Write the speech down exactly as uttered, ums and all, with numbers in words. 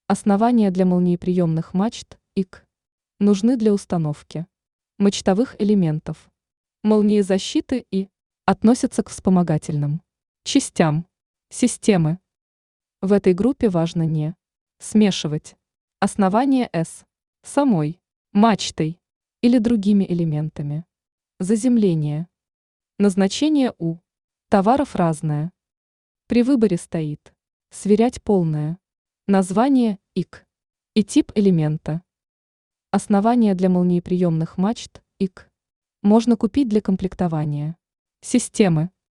Основания для молниеприемных мачт ИК нужны для установки мачтовых элементов. Молнии защиты и относятся к вспомогательным частям системы. В этой группе важно не смешивать основание С самой мачтой или другими элементами. Заземление. Назначение у товаров разное. При выборе стоит сверять полное название ИК и тип элемента. Основания для молниеприемных мачт ИК можно купить для комплектования системы.